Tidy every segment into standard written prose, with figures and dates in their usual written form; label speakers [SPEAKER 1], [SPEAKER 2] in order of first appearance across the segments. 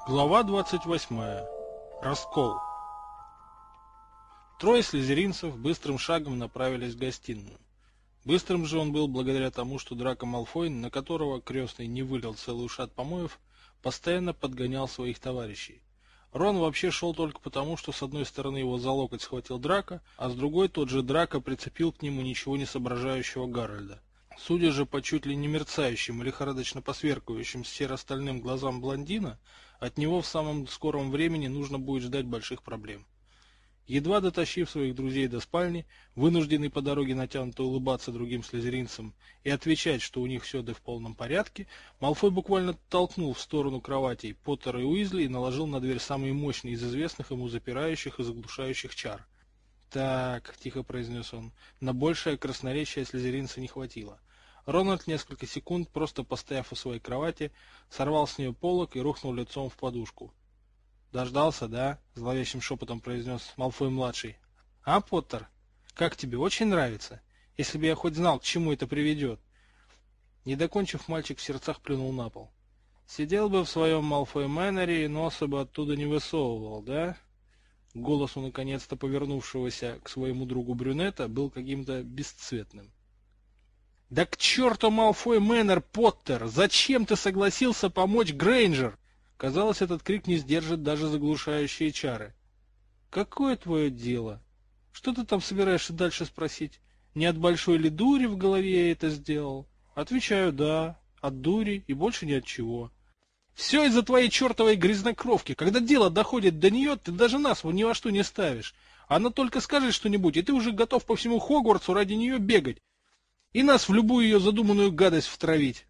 [SPEAKER 1] Глава 28. Раскол. Трое слизеринцев быстрым шагом направились в гостиную. Быстрым же он был благодаря тому, что Драко Малфой, на которого крестный не вылил целый ушат помоев, постоянно подгонял своих товарищей. Рон вообще шел только потому, что с одной стороны его за локоть схватил Драко, а с другой тот же Драко прицепил к нему ничего не соображающего Гарольда. Судя же по чуть ли не мерцающим и лихорадочно посверкивающим серо-стальным глазам блондина, от него в самом скором времени нужно будет ждать больших проблем. Едва дотащив своих друзей до спальни, вынужденный по дороге натянуто улыбаться другим слизеринцам и отвечать, что у них все в полном порядке, Малфой буквально толкнул в сторону кроватей Поттера и Уизли и наложил на дверь самый мощный из известных ему запирающих и заглушающих чар. «Так», — тихо произнес он, — на большее красноречие слизеринца не хватило. Рональд несколько секунд, просто постояв у своей кровати, сорвал с нее полог и рухнул лицом в подушку. «Дождался, да?» — зловещим шепотом произнес Малфой-младший. «А, Поттер, как тебе, очень нравится? Если бы я хоть знал, к чему это приведет». Не докончив, мальчик в сердцах плюнул на пол. «Сидел бы в своем Малфой-мэннере и носа бы оттуда не высовывал, да?» Голос у наконец-то повернувшегося к своему другу брюнета был каким-то бесцветным. «Да к черту Малфой Мэннер, Поттер! Зачем ты согласился помочь Грейнджер?» Казалось, этот крик не сдержит даже заглушающие чары. «Какое твое дело? Что ты там собираешься дальше спросить? Не от большой ли дури в голове я это сделал?» Отвечаю, да, от дури и больше ни от чего. «Все из-за твоей чертовой грязнокровки. Когда дело доходит до нее, ты даже нас ни во что не ставишь. Она только скажет что-нибудь, и ты уже готов по всему Хогвартсу ради нее бегать. И нас в любую ее задуманную гадость втравить».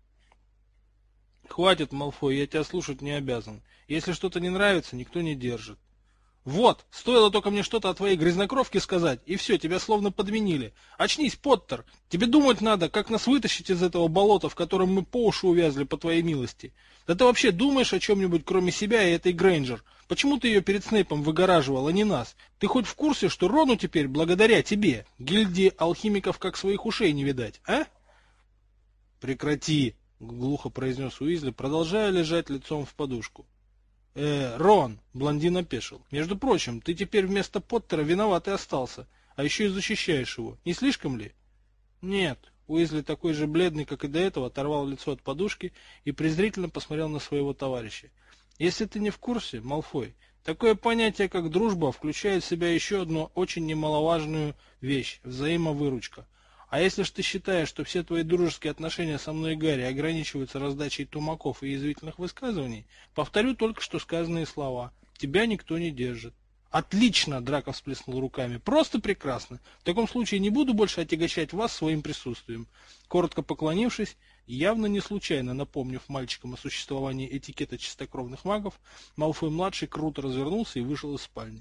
[SPEAKER 1] «Хватит, Малфой, я тебя слушать не обязан. Если что-то не нравится, никто не держит». «Вот, стоило только мне что-то о твоей грязнокровке сказать, и все, тебя словно подменили. Очнись, Поттер, тебе думать надо, как нас вытащить из этого болота, в котором мы по уши увязли, по твоей милости. Да ты вообще думаешь о чем-нибудь, кроме себя и этой Грейнджер? Почему ты ее перед Снейпом выгораживал, а не нас? Ты хоть в курсе, что Рону теперь, благодаря тебе, гильдии алхимиков как своих ушей не видать, а?» «Прекрати», — глухо произнес Уизли, продолжая лежать лицом в подушку. Рон», — блондин опешил. «Между прочим, ты теперь вместо Поттера виноват и остался, а еще и защищаешь его. Не слишком ли?» «Нет». Уизли, такой же бледный, как и до этого, оторвал лицо от подушки и презрительно посмотрел на своего товарища. «Если ты не в курсе, Малфой, такое понятие, как дружба, включает в себя еще одну очень немаловажную вещь — взаимовыручка. А если ж ты считаешь, что все твои дружеские отношения со мной и Гарри ограничиваются раздачей тумаков и язвительных высказываний, повторю только что сказанные слова. Тебя никто не держит». «Отлично!» — Драко всплеснул руками. «Просто прекрасно! В таком случае не буду больше отягощать вас своим присутствием». Коротко поклонившись, явно не случайно напомнив мальчикам о существовании этикета чистокровных магов, Малфой-младший круто развернулся и вышел из спальни.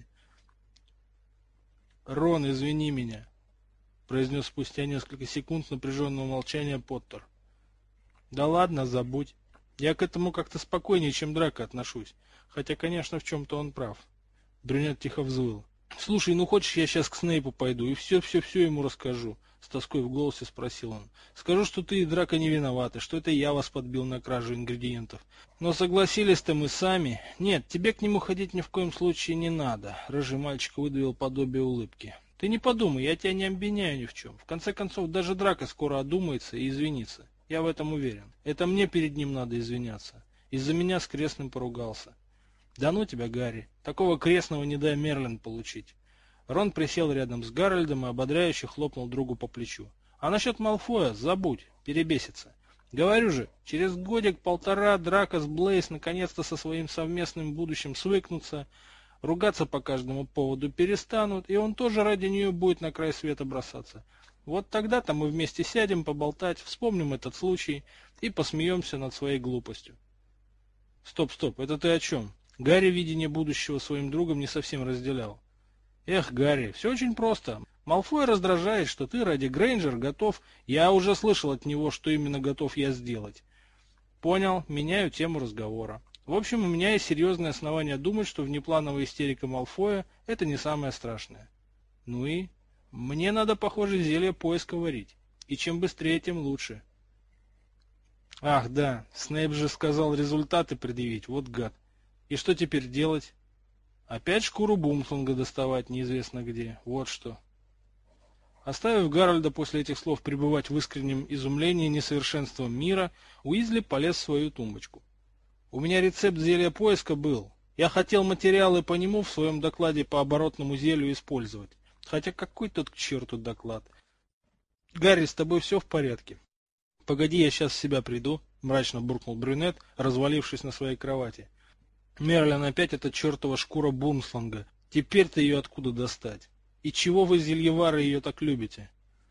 [SPEAKER 1] «Рон, извини меня», — произнес спустя несколько секунд напряженного молчания Поттер. «Да ладно, забудь. Я к этому как-то спокойнее, чем Драко отношусь. Хотя, конечно, в чем-то он прав». Брюнет тихо взвыл. «Слушай, ну хочешь, я сейчас к Снейпу пойду и все-все-все ему расскажу?» С тоской в голосе спросил он. «Скажу, что ты и Драко не виноваты, что это я вас подбил на кражу ингредиентов. Но согласились-то мы сами. Нет, тебе к нему ходить ни в коем случае не надо». Рыжий мальчик выдавил подобие улыбки. «Ты не подумай, я тебя не обвиняю ни в чем. В конце концов, даже Драко скоро одумается и извинится. Я в этом уверен. Это мне перед ним надо извиняться. Из-за меня с крестным поругался». «Да ну тебя, Гарри, такого крестного не дай Мерлин получить». Рон присел рядом с Гарольдом и ободряюще хлопнул другу по плечу. «А насчет Малфоя забудь, перебесится. Говорю же, через годик-полтора Драко с Блейз наконец-то со своим совместным будущим свыкнутся, ругаться по каждому поводу перестанут, и он тоже ради нее будет на край света бросаться. Вот тогда-то мы вместе сядем поболтать, вспомним этот случай и посмеемся над своей глупостью». «Стоп, это ты о чем?» Гарри видение будущего своим другом не совсем разделял. «Эх, Гарри, все очень просто. Малфой раздражает, что ты ради Грейнджер готов... Я уже слышал от него, что именно готов я сделать». «Понял, меняю тему разговора. В общем, у меня есть серьезное основание думать, что внеплановая истерика Малфоя — это не самое страшное. Ну и? Мне надо, похоже, зелье поиска варить. И чем быстрее, тем лучше». «Ах, да, Снейп же сказал результаты предъявить, вот гад. И что теперь делать? Опять шкуру бумсланга доставать неизвестно где. Вот что. Оставив Гарольда после этих слов пребывать в искреннем изумлении несовершенством мира, Уизли полез в свою тумбочку. У меня рецепт зелья поиска был. Я хотел материалы по нему в своем докладе по оборотному зелью использовать. Хотя какой тут к черту доклад? Гарри, с тобой все в порядке? Погоди, я сейчас в себя приду, мрачно буркнул брюнет, развалившись на своей кровати. Мерлин, опять эта чертова шкура бумсланга. Теперь-то ее откуда достать? И чего вы, зельевары, ее так любите?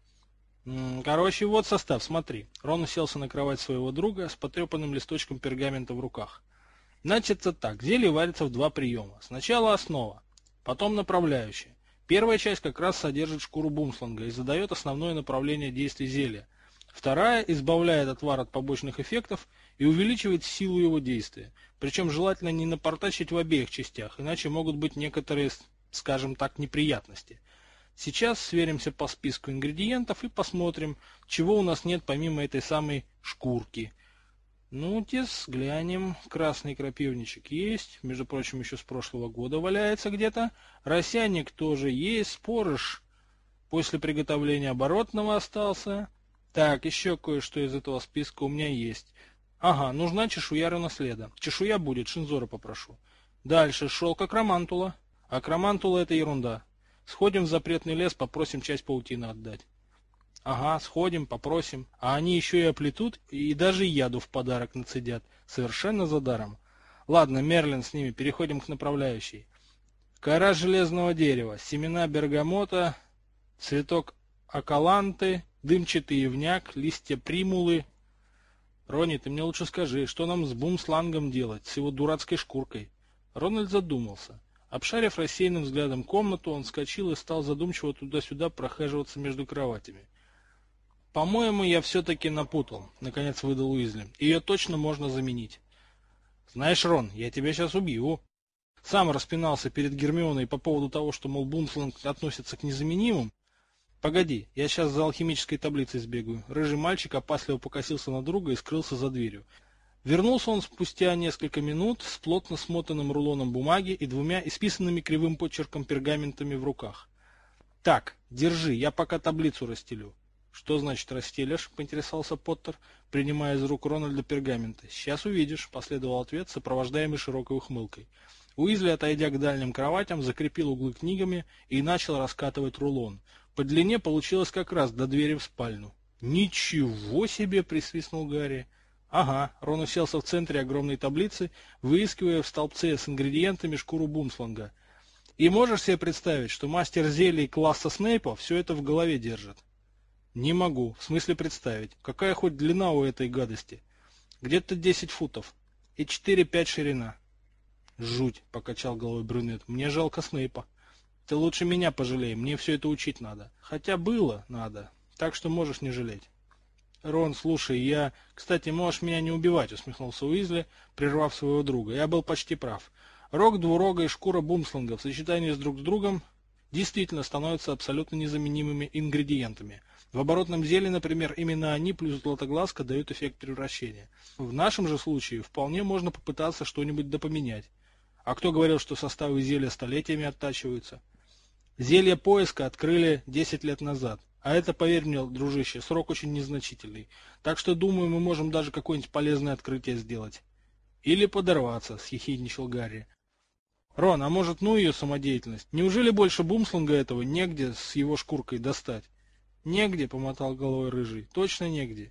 [SPEAKER 1] Короче, вот состав, смотри. Рон уселся на кровать своего друга с потрепанным листочком пергамента в руках. Значит, так, зелье варится в два приема. Сначала основа, потом направляющая. Первая часть как раз содержит шкуру бумсланга и задает основное направление действия зелья. Вторая избавляет отвар от побочных эффектов и увеличивает силу его действия. Причем желательно не напортачить в обеих частях, иначе могут быть некоторые, скажем так, неприятности. Сейчас сверимся по списку ингредиентов и посмотрим, чего у нас нет помимо этой самой шкурки. Ну-тес, глянем. Красный крапивничек есть, между прочим, еще с прошлого года валяется где-то. Росяник тоже есть, спорыш после приготовления оборотного остался. Так, еще кое-что из этого списка у меня есть. Ага, нужна чешуя руноследа. Чешуя будет, Шинзора попрошу. Дальше, шелк акромантула. Акромантула это ерунда. Сходим в запретный лес, попросим часть паутины отдать. Ага, сходим, попросим. А они еще и оплетут, и даже яду в подарок нацедят. Совершенно за даром. Ладно, Мерлин с ними, переходим к направляющей. Кора железного дерева, семена бергамота, цветок акаланты, дымчатый ивняк, листья примулы. Ронни, ты мне лучше скажи, что нам с бумслангом делать, с его дурацкой шкуркой? Рональд задумался. Обшарив рассеянным взглядом комнату, он вскочил и стал задумчиво туда-сюда прохаживаться между кроватями. «По-моему, я все-таки напутал», — наконец выдал Уизли. «Ее точно можно заменить». «Знаешь, Рон, я тебя сейчас убью». Сам распинался перед Гермионой по поводу того, что, мол, бумсланг относится к незаменимым. «Погоди, я сейчас за алхимической таблицей сбегаю». Рыжий мальчик опасливо покосился на друга и скрылся за дверью. Вернулся он спустя несколько минут с плотно смотанным рулоном бумаги и двумя исписанными кривым почерком пергаментами в руках. «Так, держи, я пока таблицу расстелю». «Что значит расстелишь?» — поинтересовался Поттер, принимая из рук Рональда пергаменты. «Сейчас увидишь», — последовал ответ, сопровождаемый широкой ухмылкой. Уизли, отойдя к дальним кроватям, закрепил углы книгами и начал раскатывать рулон. По длине получилось как раз до двери в спальню. «Ничего себе!» — присвистнул Гарри. «Ага», — Рон уселся в центре огромной таблицы, выискивая в столбце с ингредиентами шкуру бумсланга. «И можешь себе представить, что мастер зелий класса Снейпа все это в голове держит?» «Не могу. В смысле представить. Какая хоть длина у этой гадости?» «Где-то 10 футов. И 4-5 ширина». «Жуть», — покачал головой брюнет. «Мне жалко Снейпа. Ты лучше меня пожалей, мне все это учить надо. Хотя было надо, так что можешь не жалеть». «Рон, слушай, я... Кстати, можешь меня не убивать», — усмехнулся Уизли, прервав своего друга. «Я был почти прав. Рог двурога и шкура бумсланга в сочетании с друг другом действительно становятся абсолютно незаменимыми ингредиентами. В оборотном зелье, например, именно они плюс златоглазка дают эффект превращения. В нашем же случае вполне можно попытаться что-нибудь допоменять. А кто говорил, что составы зелья столетиями оттачиваются? Зелье поиска открыли 10 лет назад. А это, поверь мне, дружище, срок очень незначительный. Так что, думаю, мы можем даже какое-нибудь полезное открытие сделать. Или подорваться, съехидничал Гарри. Рон, а может, ну ее самодеятельность? Неужели больше бумсланга этого негде с его шкуркой достать? Негде, помотал головой Рыжий, точно негде.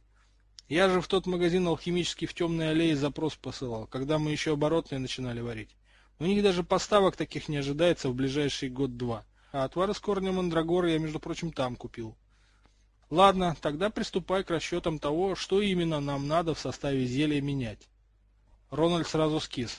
[SPEAKER 1] Я же в тот магазин алхимический в Темной аллее запрос посылал, когда мы еще оборотные начинали варить. У них даже поставок таких не ожидается в ближайший год-два. А отвар из корня мандрагоры я, между прочим, там купил. Ладно, тогда приступай к расчетам того, что именно нам надо в составе зелья менять. Рональд сразу скис.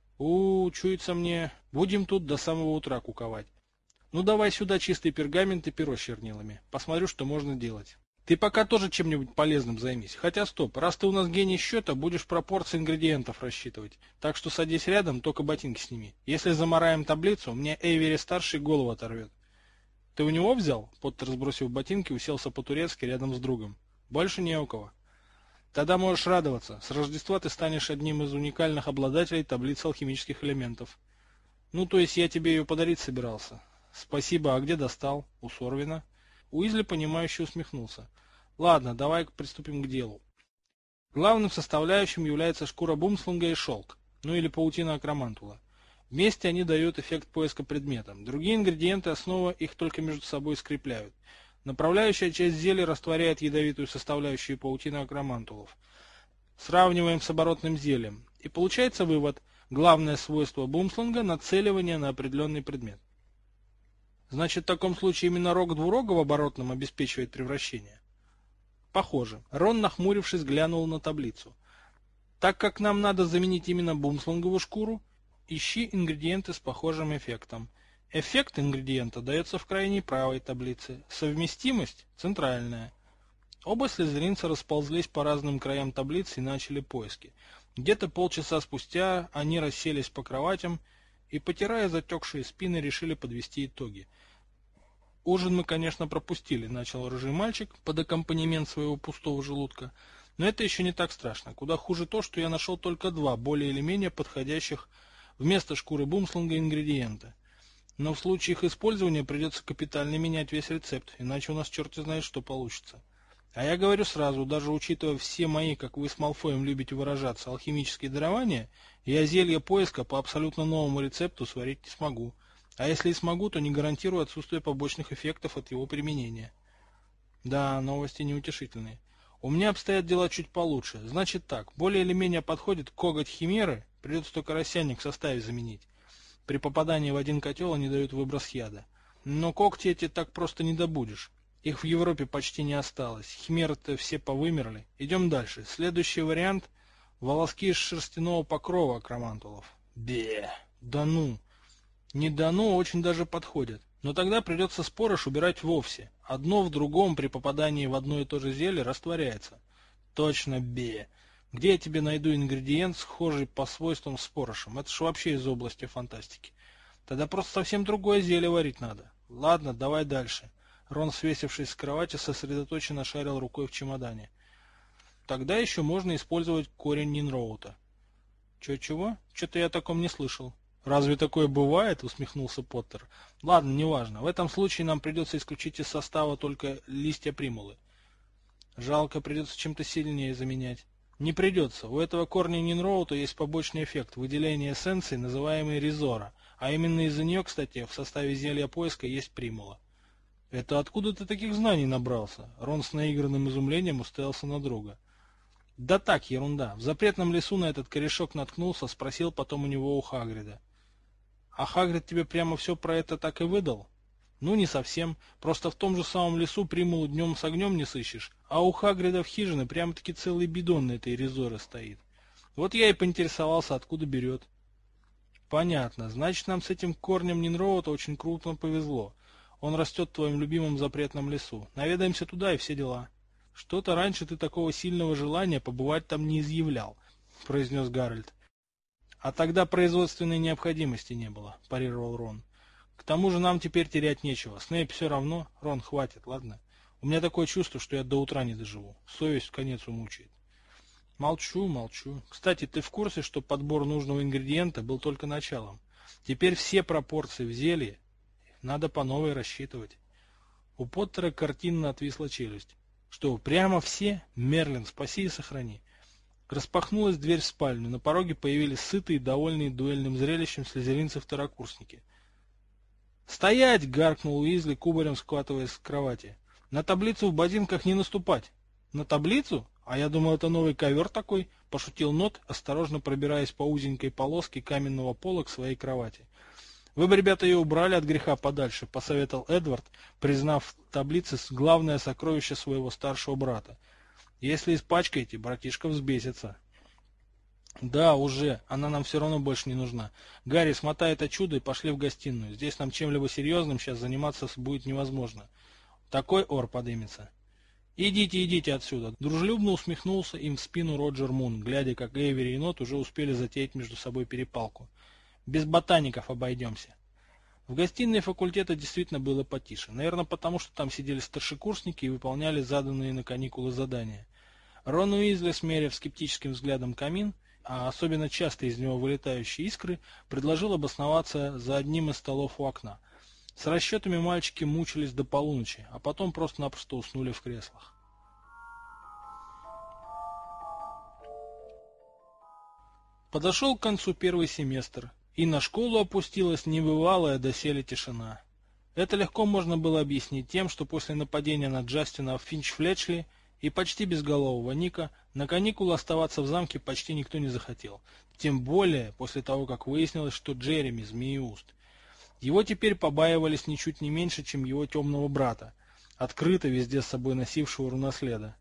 [SPEAKER 1] Чуется мне, будем тут до самого утра куковать. Ну давай сюда чистый пергамент и перо с чернилами. Посмотрю, что можно делать. Ты пока тоже чем-нибудь полезным займись. Хотя стоп, раз ты у нас гений счета, будешь пропорции ингредиентов рассчитывать. Так что садись рядом, только ботинки сними. Если замараем таблицу, мне Эйвери-старший голову оторвет. Ты у него взял? Поттер, сбросив ботинки, уселся по-турецки рядом с другом. Больше не у кого. Тогда можешь радоваться. С Рождества ты станешь одним из уникальных обладателей таблицы алхимических элементов. Ну, то есть я тебе ее подарить собирался. Спасибо, а где достал? У Сорвина. Уизли, понимающе усмехнулся. Ладно, давай приступим к делу. Главным составляющим является шкура бумслунга и шелк, ну или паутина акромантула. Вместе они дают эффект поиска предмета. Другие ингредиенты основы их только между собой скрепляют. Направляющая часть зелья растворяет ядовитую составляющую паутины акромантулов. Сравниваем с оборотным зельем. И получается вывод. Главное свойство бумслунга – нацеливание на определенный предмет. Значит, в таком случае именно рог двурога в оборотном обеспечивает превращение? Похоже. Рон, нахмурившись, глянул на таблицу. Так как нам надо заменить именно бумслунговую шкуру, ищи ингредиенты с похожим эффектом. Эффект ингредиента дается в крайней правой таблице. Совместимость – центральная. Оба слизеринца расползлись по разным краям таблицы и начали поиски. Где-то полчаса спустя они расселись по кроватям и, потирая затекшие спины, решили подвести итоги. «Ужин мы, конечно, пропустили», — начал рыжий мальчик под аккомпанемент своего пустого желудка. «Но это еще не так страшно. Куда хуже то, что я нашел только два более или менее подходящих вместо шкуры бумслунга ингредиента. Но в случае их использования придется капитально менять весь рецепт, иначе у нас черти знает, что получится. А я говорю сразу, даже учитывая все мои, как вы с Малфоем любите выражаться, алхимические дарования, я зелье поиска по абсолютно новому рецепту сварить не смогу. А если и смогу, то не гарантирую отсутствие побочных эффектов от его применения». Да, новости неутешительные. У меня обстоят дела чуть получше. Значит так, более или менее подходит коготь химеры, придется только рассядник в составе заменить. При попадании в один котел они дают выброс яда. Но когти эти так просто не добудешь. Их в Европе почти не осталось. Химеры-то все повымерли. Идем дальше. Следующий вариант – волоски из шерстяного покрова акромантулов. Бе, да ну. Не да ну, очень даже подходят. Но тогда придется спорыш убирать вовсе. Одно в другом при попадании в одно и то же зелье растворяется. Точно, бе. Где я тебе найду ингредиент, схожий по свойствам с спорышем? Это ж вообще из области фантастики. Тогда просто совсем другое зелье варить надо. Ладно, давай дальше. Рон, свесившись с кровати, сосредоточенно шарил рукой в чемодане. Тогда еще можно использовать корень Нинроута. Чего? Что-то я о таком не слышал. Разве такое бывает? Усмехнулся Поттер. Ладно, неважно. В этом случае нам придется исключить из состава только листья примулы. Жалко, придется чем-то сильнее заменять. Не придется. У этого корня Нинроута есть побочный эффект выделения эссенции, называемый резора. А именно из-за нее, кстати, в составе зелья поиска есть примула. Это откуда ты таких знаний набрался? Рон с наигранным изумлением уставился на друга. Да так, ерунда. В запретном лесу на этот корешок наткнулся, спросил потом у него у Хагрида. А Хагрид тебе прямо все про это так и выдал? Ну, не совсем. Просто в том же самом лесу примулу днем с огнем не сыщешь, а у Хагрида в хижине прямо-таки целый бидон на этой резоре стоит. Вот я и поинтересовался, откуда берет. Понятно. Значит, нам с этим корнем Нинроута очень круто повезло. Он растет в твоем любимом запретном лесу. Наведаемся туда и все дела. Что-то раньше ты такого сильного желания побывать там не изъявлял, произнес Гарольд. А тогда производственной необходимости не было, парировал Рон. К тому же нам теперь терять нечего. Снейп все равно. Рон, хватит, ладно? У меня такое чувство, что я до утра не доживу. Совесть в конец умучает. Молчу. Кстати, ты в курсе, что подбор нужного ингредиента был только началом? Теперь все пропорции в зелье надо по новой рассчитывать. У Поттера картинно отвисла челюсть. Что, прямо все? Мерлин, спаси и сохрани. Распахнулась дверь в спальню. На пороге появились сытые и довольные дуэльным зрелищем слизеринцы-второкурсники. «Стоять!» — гаркнул Уизли, кубарем схватываясь с кровати. «На таблицу в ботинках не наступать!» «На таблицу? А я думал, это новый ковер такой!» — пошутил Нот, осторожно пробираясь по узенькой полоске каменного пола к своей кровати. «Вы бы, ребята, ее убрали от греха подальше», — посоветовал Эдвард, признав таблицы главное сокровище своего старшего брата. «Если испачкаете, братишка взбесится». «Да, уже. Она нам все равно больше не нужна. Гарри, смотай это чудо и пошли в гостиную. Здесь нам чем-либо серьезным сейчас заниматься будет невозможно. Такой ор подымется». «Идите отсюда», — дружелюбно усмехнулся им в спину Роджер Мун, глядя, как Эйвери и Нот уже успели затеять между собой перепалку. «Без ботаников обойдемся». В гостиной факультета действительно было потише. Наверное, потому что там сидели старшекурсники и выполняли заданные на каникулы задания. Рон Уизли, смерив скептическим взглядом камин, а особенно часто из него вылетающие искры, предложил обосноваться за одним из столов у окна. С расчетами мальчики мучились до полуночи, а потом просто-напросто уснули в креслах. Подошел к концу первый семестр, и на школу опустилась небывалая доселе тишина. Это легко можно было объяснить тем, что после нападения на Джастина Финч-Флетчли и почти безголового Ника на каникулы оставаться в замке почти никто не захотел. Тем более после того, как выяснилось, что Джереми Змееуст. Его теперь побаивались ничуть не меньше, чем его темного брата, открыто везде с собой носившего руноследа.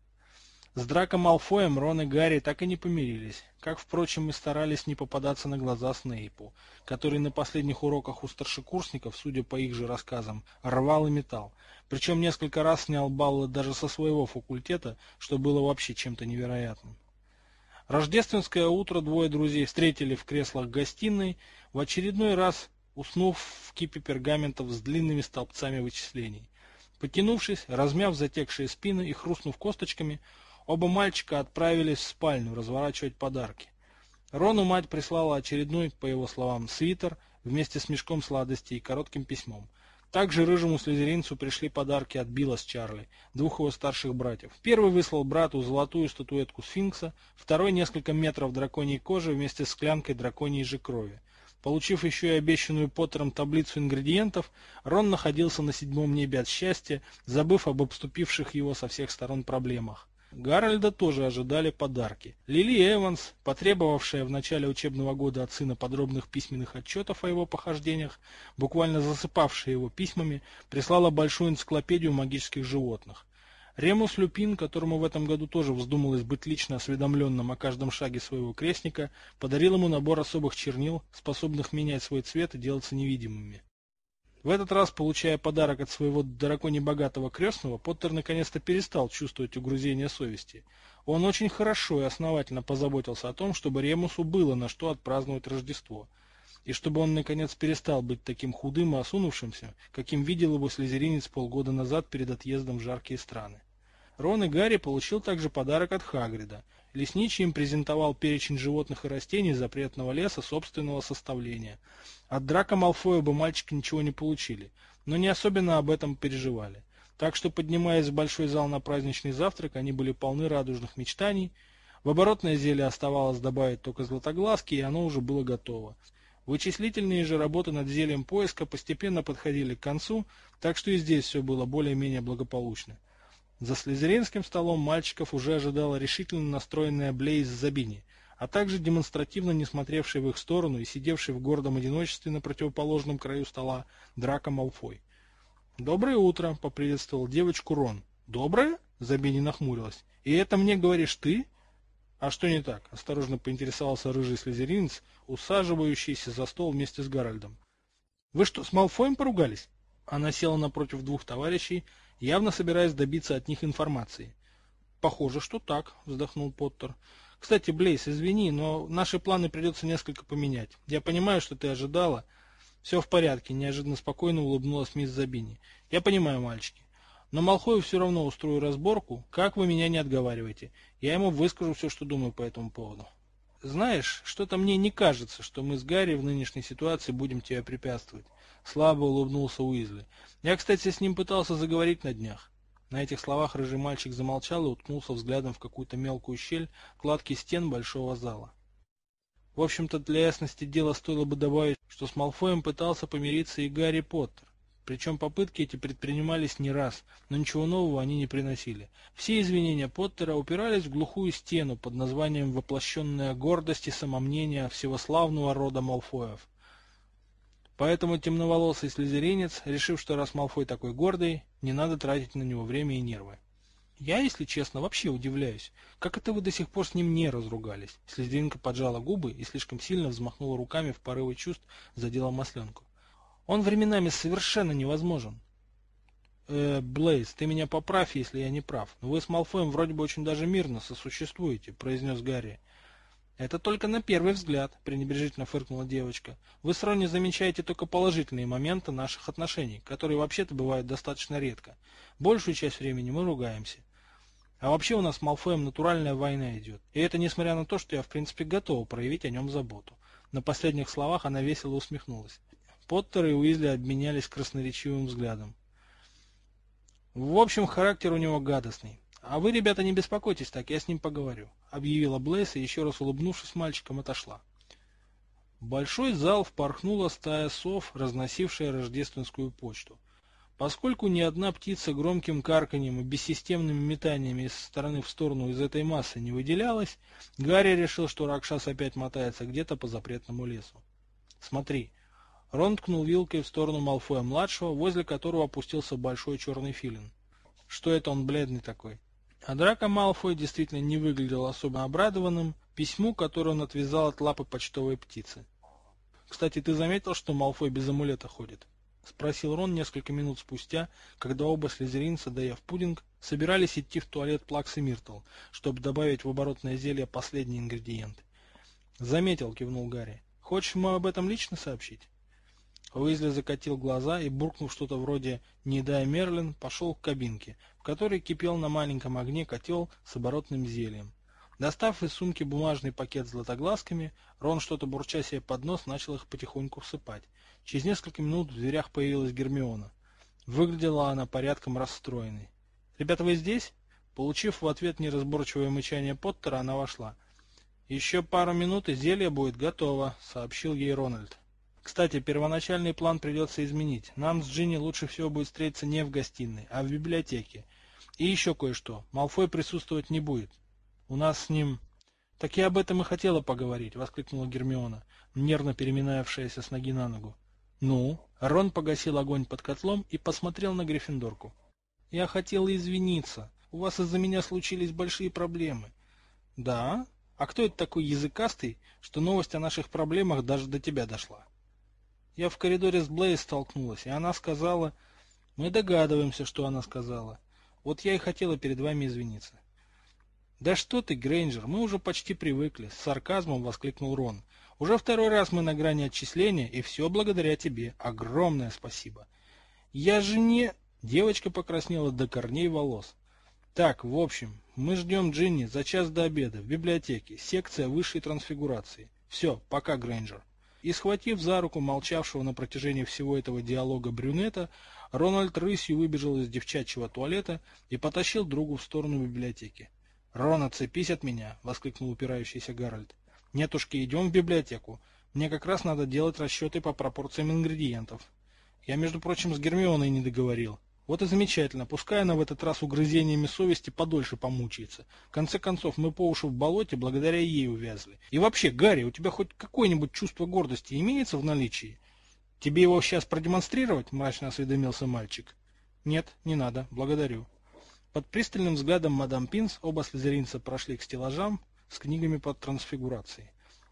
[SPEAKER 1] С Драко Малфоем Рон и Гарри так и не помирились, как, впрочем, и старались не попадаться на глаза Снейпу, который на последних уроках у старшекурсников, судя по их же рассказам, рвал и метал, причем несколько раз снял баллы даже со своего факультета, что было вообще чем-то невероятным. Рождественское утро двое друзей встретили в креслах гостиной, в очередной раз уснув в кипе пергаментов с длинными столбцами вычислений. Потянувшись, размяв затекшие спины и хрустнув косточками, оба мальчика отправились в спальню разворачивать подарки. Рону мать прислала очередной, по его словам, свитер вместе с мешком сладостей и коротким письмом. Также рыжему слизеринцу пришли подарки от Билла с Чарли, двух его старших братьев. Первый выслал брату золотую статуэтку сфинкса, второй несколько метров драконьей кожи вместе с склянкой драконьей же крови. Получив еще и обещанную Поттером таблицу ингредиентов, Рон находился на седьмом небе от счастья, забыв об обступивших его со всех сторон проблемах. Гарольда тоже ожидали подарки. Лили Эванс, потребовавшая в начале учебного года от сына подробных письменных отчетов о его похождениях, буквально засыпавшая его письмами, прислала большую энциклопедию магических животных. Ремус Люпин, которому в этом году тоже вздумалось быть лично осведомленным о каждом шаге своего крестника, подарил ему набор особых чернил, способных менять свой цвет и делаться невидимыми. В этот раз, получая подарок от своего далеко не богатого крестного, Поттер наконец-то перестал чувствовать угрызение совести. Он очень хорошо и основательно позаботился о том, чтобы Ремусу было на что отпраздновать Рождество, и чтобы он наконец перестал быть таким худым и осунувшимся, каким видел его слизеринец полгода назад перед отъездом в жаркие страны. Рон и Гарри получил также подарок от Хагрида. Лесничий им презентовал перечень животных и растений запретного леса собственного составления. От Драко Малфоя бы мальчики ничего не получили, но не особенно об этом переживали. Так что, поднимаясь в большой зал на праздничный завтрак, они были полны радужных мечтаний. В оборотное зелье оставалось добавить только златоглазки, и оно уже было готово. Вычислительные же работы над зельем поиска постепенно подходили к концу, так что и здесь все было более-менее благополучно. За слизеринским столом мальчиков уже ожидала решительно настроенная Блейз Забини, а также демонстративно не смотревший в их сторону и сидевший в гордом одиночестве на противоположном краю стола Драко Малфой. «Доброе утро!» — поприветствовал девочку Рон. «Доброе?» — Забини нахмурилась. «И это мне говоришь ты?» «А что не так?» — осторожно поинтересовался рыжий слизеринец, усаживающийся за стол вместе с Гарольдом. «Вы что, с Малфоем поругались?» Она села напротив двух товарищей, явно собираясь добиться от них информации. «Похоже, что так», — вздохнул Поттер. «Кстати, Блейз, извини, но наши планы придется несколько поменять. Я понимаю, что ты ожидала». «Все в порядке», — неожиданно спокойно улыбнулась мисс Забини. «Я понимаю, мальчики. Но Малфою все равно устрою разборку, как вы меня не отговариваете. Я ему выскажу все, что думаю по этому поводу». «Знаешь, что-то мне не кажется, что мы с Гарри в нынешней ситуации будем тебе препятствовать», — слабо улыбнулся Уизли. «Я, кстати, с ним пытался заговорить на днях». На этих словах рыжий мальчик замолчал и уткнулся взглядом в какую-то мелкую щель кладки стен большого зала. В общем-то, для ясности дела стоило бы добавить, что с Малфоем пытался помириться и Гарри Поттер. Причем попытки эти предпринимались не раз, но ничего нового они не приносили. Все извинения Поттера упирались в глухую стену под названием «Воплощенная гордость и самомнение всего славного рода Малфоев». Поэтому темноволосый слизеринец, решив, что раз Малфой такой гордый, не надо тратить на него время и нервы. «Я, если честно, вообще удивляюсь, как это вы до сих пор с ним не разругались?» Слизеринка поджала губы и слишком сильно взмахнула руками в порыве чувств, задела масленку. «Он временами совершенно невозможен». Блейз, ты меня поправь, если я не прав, но вы с Малфоем вроде бы очень даже мирно сосуществуете», — произнес Гарри. «Это только на первый взгляд», — пренебрежительно фыркнула девочка. «Вы с Ронни замечаете только положительные моменты наших отношений, которые вообще-то бывают достаточно редко. Большую часть времени мы ругаемся». А вообще у нас с Малфоем натуральная война идет. И это несмотря на то, что я в принципе готова проявить о нем заботу. На последних словах она весело усмехнулась. Поттер и Уизли обменялись красноречивым взглядом. В общем, характер у него гадостный. А вы, ребята, не беспокойтесь так, я с ним поговорю, объявила Блейс и, еще раз улыбнувшись мальчиком, отошла. В большой зал впорхнула стая сов, разносившая рождественскую почту. Поскольку ни одна птица громким карканьем и бессистемными метаниями из стороны в сторону из этой массы не выделялась, Гарри решил, что Ракшас опять мотается где-то по запретному лесу. «Смотри!» Рон ткнул вилкой в сторону Малфоя-младшего, возле которого опустился большой черный филин. Что это он бледный такой? А Драко Малфой действительно не выглядел особо обрадованным письму, которое он отвязал от лапы почтовой птицы. «Кстати, ты заметил, что Малфой без амулета ходит?» — спросил Рон несколько минут спустя, когда оба слизеринца, доев пудинг, собирались идти в туалет Плакс и Миртл, чтобы добавить в оборотное зелье последний ингредиент. «Заметил», — кивнул Гарри. «Хочешь ему об этом лично сообщить?» Уизли закатил глаза и, буркнув что-то вроде «Не дай, Мерлин», пошел к кабинке, в которой кипел на маленьком огне котел с оборотным зельем. Достав из сумки бумажный пакет с златоглазками, Рон, что-то бурча себе под нос, начал их потихоньку всыпать. Через несколько минут в дверях появилась Гермиона. Выглядела она порядком расстроенной. «Ребята, вы здесь?» Получив в ответ неразборчивое мычание Поттера, она вошла. «Еще пару минут, и зелье будет готово», — сообщил ей Рональд. «Кстати, первоначальный план придется изменить. Нам с Джинни лучше всего будет встретиться не в гостиной, а в библиотеке. И еще кое-что. Малфой присутствовать не будет. У нас с ним...» «Так я об этом и хотела поговорить», — воскликнула Гермиона, нервно переминавшаяся с ноги на ногу. «Ну?» Рон погасил огонь под котлом и посмотрел на Гриффиндорку. «Я хотела извиниться. У вас из-за меня случились большие проблемы». «Да? А кто это такой языкастый, что новость о наших проблемах даже до тебя дошла?» «Я в коридоре с Блейз столкнулась, и она сказала...» «Мы догадываемся, что она сказала. Вот я и хотела перед вами извиниться». «Да что ты, Грейнджер, мы уже почти привыкли», — с сарказмом воскликнул Рон. «Уже второй раз мы на грани отчисления, и все благодаря тебе. Огромное спасибо». «Я же не...» — девочка покраснела до корней волос. «Так, в общем, мы ждем Джинни за час до обеда в библиотеке, секция высшей трансфигурации. Все, пока, Грейнджер». И, схватив за руку молчавшего на протяжении всего этого диалога брюнета, Рональд рысью выбежал из девчачьего туалета и потащил другу в сторону библиотеки. «Рон, отцепись от меня!» — воскликнул упирающийся Гарольд. «Нетушки, идем в библиотеку. Мне как раз надо делать расчеты по пропорциям ингредиентов. Я, между прочим, с Гермионой не договорил. Вот и замечательно, пускай она в этот раз угрызениями совести подольше помучается. В конце концов, мы по уши в болоте благодаря ей увязли. И вообще, Гарри, у тебя хоть какое-нибудь чувство гордости имеется в наличии? Тебе его сейчас продемонстрировать?» — мрачно осведомился мальчик. «Нет, не надо, благодарю». Под пристальным взглядом мадам Пинс оба слизеринца прошли к стеллажам с книгами по трансфигурации.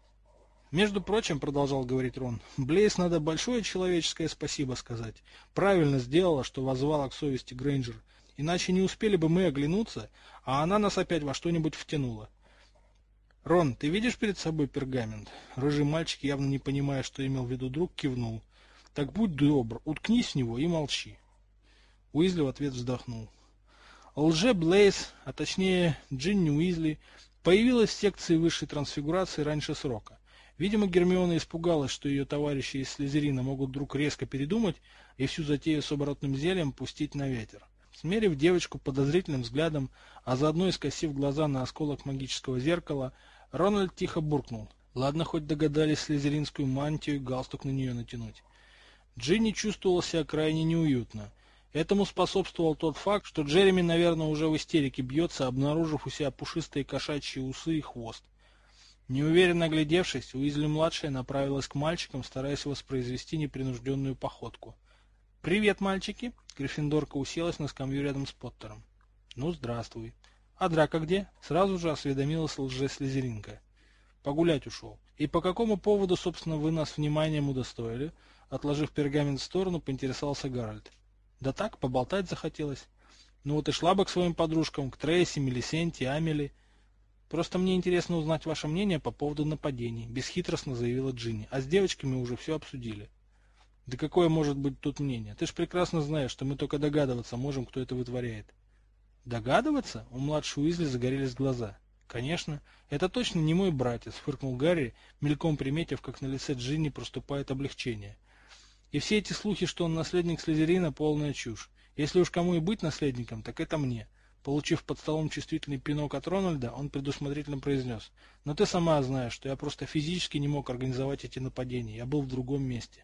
[SPEAKER 1] «Между прочим, — продолжал говорить Рон, — Блейз надо большое человеческое спасибо сказать. Правильно сделала, что воззвала к совести Грейнджер. Иначе не успели бы мы оглянуться, а она нас опять во что-нибудь втянула. Рон, ты видишь перед собой пергамент?» Рыжий мальчик, явно не понимая, что имел в виду друг, кивнул. «Так будь добр, уткнись в него и молчи». Уизли в ответ вздохнул. Лже-Блейз, а точнее Джинни Уизли, появилась в секции высшей трансфигурации раньше срока. Видимо, Гермиона испугалась, что ее товарищи из Слизерина могут вдруг резко передумать и всю затею с оборотным зельем пустить на ветер. Смерив девочку подозрительным взглядом, а заодно и скосив глаза на осколок магического зеркала, Рональд тихо буркнул. Ладно, хоть догадались слизеринскую мантию и галстук на нее натянуть. Джинни чувствовала себя крайне неуютно. Этому способствовал тот факт, что Джереми, наверное, уже в истерике бьется, обнаружив у себя пушистые кошачьи усы и хвост. Неуверенно оглядевшись, Уизли-младшая направилась к мальчикам, стараясь воспроизвести непринужденную походку. «Привет, мальчики!» Гриффиндорка уселась на скамью рядом с Поттером. «Ну, здравствуй. А Драко где?» Сразу же осведомилась лже-слизеринка. «Погулять ушел. И по какому поводу, собственно, вы нас вниманием удостоили?» Отложив пергамент в сторону, поинтересовался Гарольд. «Да так, поболтать захотелось. Ну вот и шла бы к своим подружкам, к Трейси, Мелисенте, Амели. Просто мне интересно узнать ваше мнение по поводу нападений», — бесхитростно заявила Джинни. «А с девочками уже все обсудили». «Да какое может быть тут мнение? Ты ж прекрасно знаешь, что мы только догадываться можем, кто это вытворяет». Догадываться? У младшего Уизли загорелись глаза. Конечно, это точно не мой братец, фыркнул Гарри, мельком приметив, как на лице Джинни проступает облегчение. И все эти слухи, что он наследник Слизерина, полная чушь. Если уж кому и быть наследником, так это мне. Получив под столом чувствительный пинок от Рональда, он предусмотрительно произнес: «Но ты сама знаешь, что я просто физически не мог организовать эти нападения, я был в другом месте».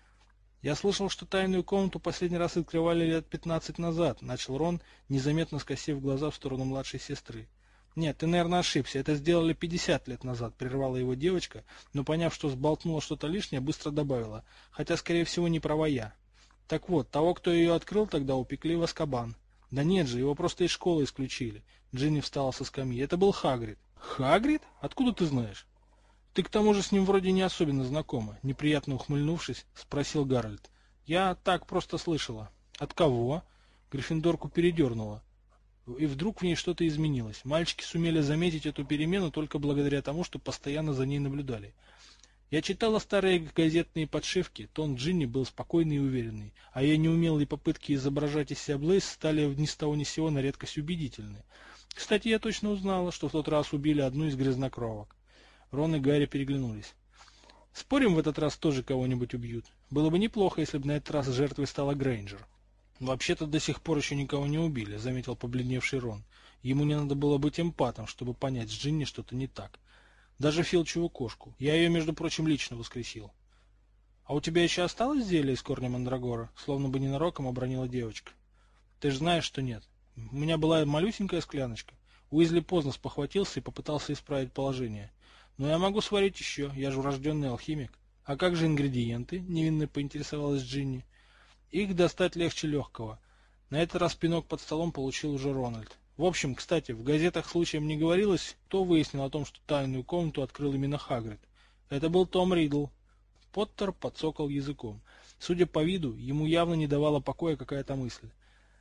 [SPEAKER 1] «Я слышал, что тайную комнату последний раз открывали лет 15 назад», — начал Рон, незаметно скосив глаза в сторону младшей сестры. «Нет, ты, наверное, ошибся. Это сделали 50 лет назад», — прервала его девочка, но, поняв, что сболтнула что-то лишнее, быстро добавила. «Хотя, скорее всего, не права я. Так вот, того, кто ее открыл, тогда упекли в Азкабан». «Да нет же, его просто из школы исключили». Джинни встала со скамьи. «Это был Хагрид». «Хагрид? Откуда ты знаешь?» «Ты к тому же с ним вроде не особенно знакома», — неприятно ухмыльнувшись, спросил Гарольд. «Я так просто слышала». «От кого?» Гриффиндорку передернуло. И вдруг в ней что-то изменилось. Мальчики сумели заметить эту перемену только благодаря тому, что постоянно за ней наблюдали. Я читала старые газетные подшивки, тон Джинни был спокойный и уверенный, а ее неумелые попытки изображать из себя Блейз стали ни с того ни с сего на редкость убедительны. Кстати, я точно узнала, что в тот раз убили одну из грязнокровок. Рон и Гарри переглянулись. «Спорим, в этот раз тоже кого-нибудь убьют? Было бы неплохо, если бы на этот раз жертвой стала Грейнджер». «Вообще-то до сих пор еще никого не убили», — заметил побледневший Рон. Ему не надо было быть эмпатом, чтобы понять, с Джинни что-то не так. Даже Филчеву кошку. Я ее, между прочим, лично воскресил. «А у тебя еще осталось зелье из корня мандрагора?» Словно бы ненароком обронила девочка. «Ты же знаешь, что нет. У меня была малюсенькая скляночка». Уизли поздно спохватился и попытался исправить положение. «Но я могу сварить еще, я же урожденный алхимик». «А как же ингредиенты?» — невинно поинтересовалась Джинни. «Их достать легче легкого». На этот раз пинок под столом получил уже Рональд. В общем, кстати, в газетах случаем не говорилось, кто выяснил о том, что тайную комнату открыл именно Хагрид. Это был Том Ридл. Поттер подсокал языком. Судя по виду, ему явно не давала покоя какая-то мысль.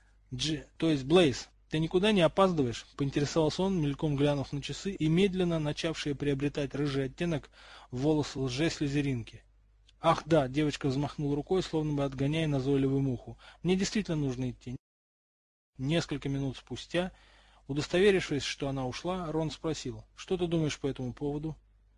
[SPEAKER 1] То есть, Блейз, ты никуда не опаздываешь?» — поинтересовался он, мельком глянув на часы и медленно начавшие приобретать рыжий оттенок волос лже-слизеринки. «Ах да», — девочка взмахнула рукой, словно бы отгоняя назойливую муху. «Мне действительно нужно идти». Несколько минут спустя, удостоверившись, что она ушла, Рон спросил: «Что ты думаешь по этому поводу?»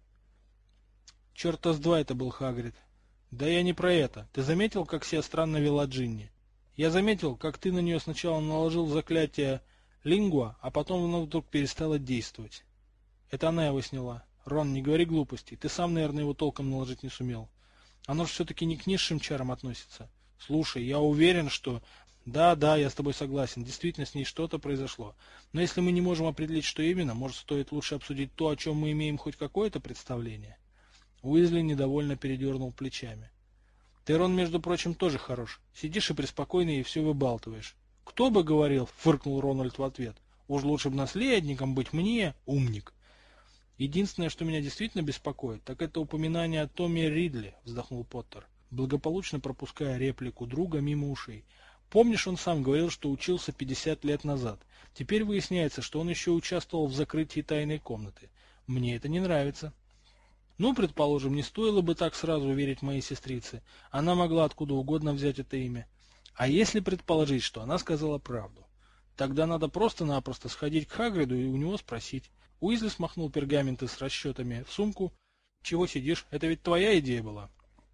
[SPEAKER 1] «Черта с два это был Хагрид». «Да я не про это. Ты заметил, как себя странно вела Джинни?» «Я заметил, как ты на нее сначала наложил заклятие Лингуа, а потом она вдруг перестала действовать». «Это она его сняла». «Рон, не говори глупостей. Ты сам, наверное, его толком наложить не сумел. Оно же все-таки не к низшим чарам относится. Слушай, я уверен, что...» «Да, я с тобой согласен. Действительно, с ней что-то произошло. Но если мы не можем определить, что именно, может, стоит лучше обсудить то, о чем мы имеем хоть какое-то представление?» Уизли недовольно передернул плечами. «Ты, Рон, между прочим, тоже хорош. Сидишь и преспокойно и все выбалтываешь». «Кто бы говорил?» — фыркнул Рональд в ответ. «Уж лучше бы наследником быть мне, умник». «Единственное, что меня действительно беспокоит, так это упоминание о Томе Ридли», — вздохнул Поттер, благополучно пропуская реплику друга мимо ушей. «Помнишь, он сам говорил, что учился 50 лет назад. Теперь выясняется, что он еще участвовал в закрытии тайной комнаты. Мне это не нравится». «Ну, предположим, не стоило бы так сразу верить моей сестрице. Она могла откуда угодно взять это имя. А если предположить, что она сказала правду? Тогда надо просто-напросто сходить к Хагриду и у него спросить». Уизли смахнул пергаменты с расчетами в сумку. «Чего сидишь? Это ведь твоя идея была».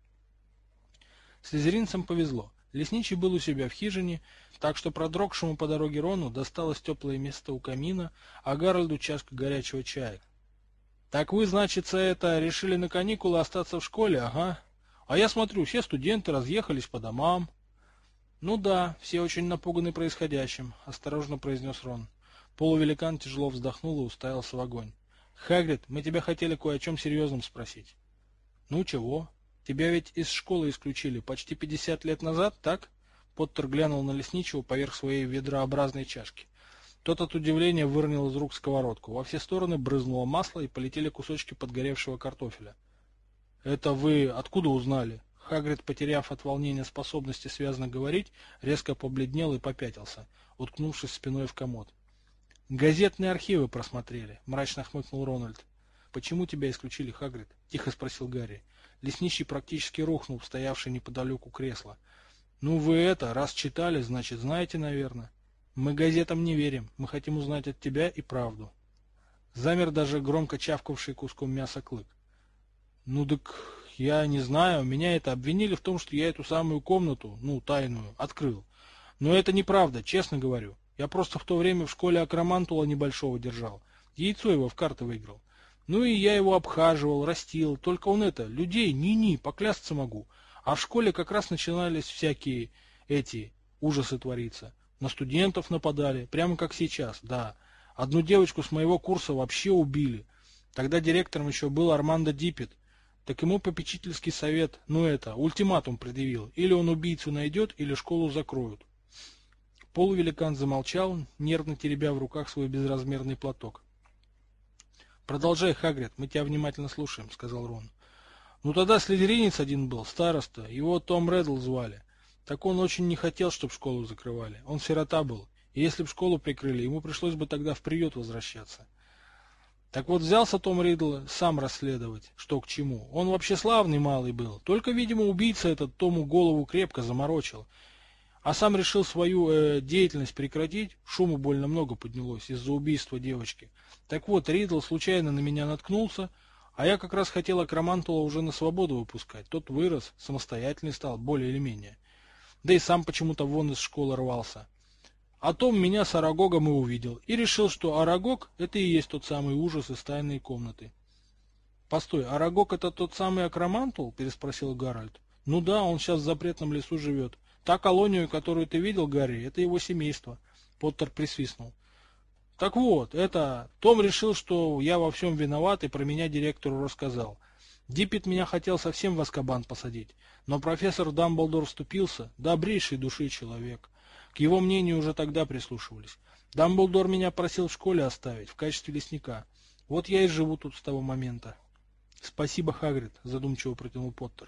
[SPEAKER 1] Слизеринцам повезло. Лесничий был у себя в хижине, так что продрогшему по дороге Рону досталось теплое место у камина, а Гарольду чашка горячего чая. «Так вы, значит, решили на каникулы остаться в школе, ага? А я смотрю, все студенты разъехались по домам». «Ну да, все очень напуганы происходящим», — осторожно произнес Рон. Полувеликан тяжело вздохнул и уставился в огонь. «Хагрид, мы тебя хотели кое о чем серьезном спросить». «Ну чего? Тебя ведь из школы исключили почти 50 лет назад, так?» Поттер глянул на лесничего поверх своей ведрообразной чашки. Тот от удивления выронил из рук сковородку. Во все стороны брызнуло масло и полетели кусочки подгоревшего картофеля. «Это вы откуда узнали?» Хагрид, потеряв от волнения способности связно говорить, резко побледнел и попятился, уткнувшись спиной в комод. «Газетные архивы просмотрели», — мрачно хмыкнул Рональд. «Почему тебя исключили, Хагрид?» — тихо спросил Гарри. Лесничий практически рухнул в стоявшее неподалеку кресло. «Ну вы раз читали, значит, знаете, наверное». Мы газетам не верим, мы хотим узнать от тебя и правду. Замер даже громко чавкавший куском мяса Клык. Ну так я не знаю, меня это обвинили в том, что я эту самую комнату, тайную, открыл. Но это неправда, честно говорю. Я просто в то время в школе акромантула небольшого держал. Яйцо его в карты выиграл. Ну и я его обхаживал, растил. Только он людей, поклясться могу. А в школе как раз начинались всякие ужасы твориться. На студентов нападали, прямо как сейчас, да. Одну девочку с моего курса вообще убили. Тогда директором еще был Армандо Диппет. Так ему попечительский совет, ультиматум предъявил. Или он убийцу найдет, или школу закроют. Полувеликан замолчал, нервно теребя в руках свой безразмерный платок. «Продолжай, Хагрид, мы тебя внимательно слушаем», — сказал Рон. «Ну тогда слизеринец один был, староста, его Том Реддл звали. Так он очень не хотел, чтобы школу закрывали. Он сирота был, и если б школу прикрыли, ему пришлось бы тогда в приют возвращаться. Так вот взялся Том Ридл сам расследовать, что к чему. Он вообще славный малый был, только, видимо, убийца этот Тому голову крепко заморочил. А сам решил свою деятельность прекратить, шуму больно много поднялось из-за убийства девочки. Так вот, Ридл случайно на меня наткнулся, а я как раз хотел акромантула уже на свободу выпускать. Тот вырос, самостоятельный стал, более или менее. Да и сам почему-то вон из школы рвался. А Том меня с Арагогом и увидел, и решил, что Арагог — это и есть тот самый ужас из тайной комнаты. — Постой, Арагог — это тот самый акромантул? — переспросил Гарольд. — Ну да, он сейчас в запретном лесу живет. Та колонию, которую ты видел, Гарри, это его семейство. Поттер присвистнул. Так вот, Том решил, что я во всем виноват, и про меня директору рассказал. Диппет меня хотел совсем в Азкабан посадить, но профессор Дамблдор вступился, добрейшей души человек. К его мнению уже тогда прислушивались. Дамблдор меня просил в школе оставить, в качестве лесника. Вот я и живу тут с того момента. — Спасибо, Хагрид, — задумчиво протянул Поттер.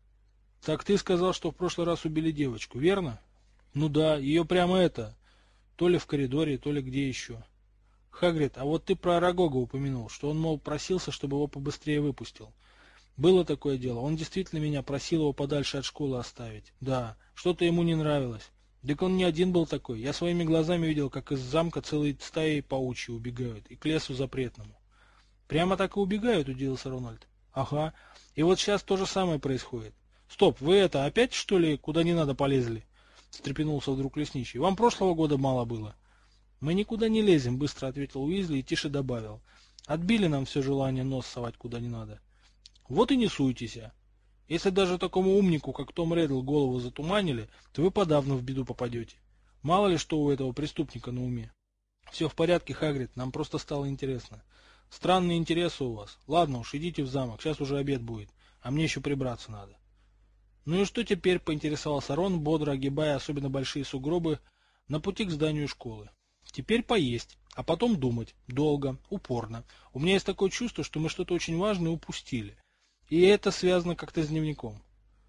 [SPEAKER 1] — Так ты сказал, что в прошлый раз убили девочку, верно? — Ну да, ее прямо то ли в коридоре, то ли где еще. — Хагрид, а вот ты про Арагога упомянул, что он, мол, просился, чтобы его побыстрее выпустил. Было такое дело, он действительно меня просил его подальше от школы оставить. Да, что-то ему не нравилось. Так он не один был такой. Я своими глазами видел, как из замка целые стаи паучьи убегают, и к лесу запретному. Прямо так и убегают, удивился Рональд. Ага, и вот сейчас то же самое происходит. Стоп, вы опять, что ли, куда не надо полезли? Встрепенулся вдруг лесничий. Вам прошлого года мало было. Мы никуда не лезем, быстро ответил Уизли и тише добавил. Отбили нам все желание нос совать куда не надо. Вот и не суйтесь. Если даже такому умнику, как Том Реддл, голову затуманили, то вы подавно в беду попадете. Мало ли что у этого преступника на уме. Все в порядке, Хагрид, нам просто стало интересно. Странные интересы у вас. Ладно уж, идите в замок, сейчас уже обед будет, а мне еще прибраться надо. Ну и что теперь, поинтересовался Рон, бодро огибая особенно большие сугробы на пути к зданию школы. Теперь поесть, а потом думать. Долго, упорно. У меня есть такое чувство, что мы что-то очень важное упустили. И это связано как-то с дневником.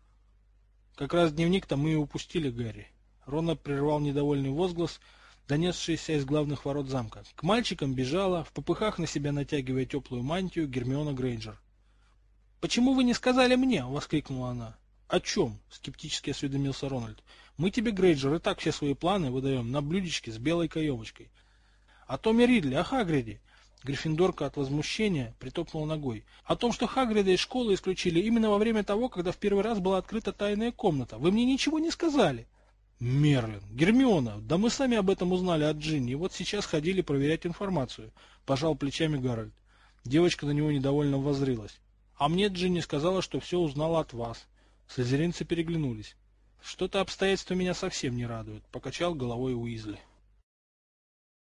[SPEAKER 1] Как раз дневник-то мы и упустили, Гарри. Рона прервал недовольный возглас, донесшийся из главных ворот замка. К мальчикам бежала, в попыхах на себя натягивая теплую мантию, Гермиона Грейнджер. «Почему вы не сказали мне?» — воскликнула она. «О чем?» — скептически осведомился Рональд. «Мы тебе, Грейнджер, и так все свои планы выдаем на блюдечке с белой каемочкой. О Томе Ридле, о Хагриде». Гриффиндорка от возмущения притопнула ногой. «О том, что Хагрида из школы исключили именно во время того, когда в первый раз была открыта тайная комната. Вы мне ничего не сказали». «Мерлин, Гермиона, да мы сами об этом узнали от Джинни, и вот сейчас ходили проверять информацию», — пожал плечами Гарольд. Девочка на него недовольно воззрилась. «А мне Джинни сказала, что все узнала от вас». Слизеринцы переглянулись. «Что-то обстоятельства меня совсем не радуют», — покачал головой Уизли.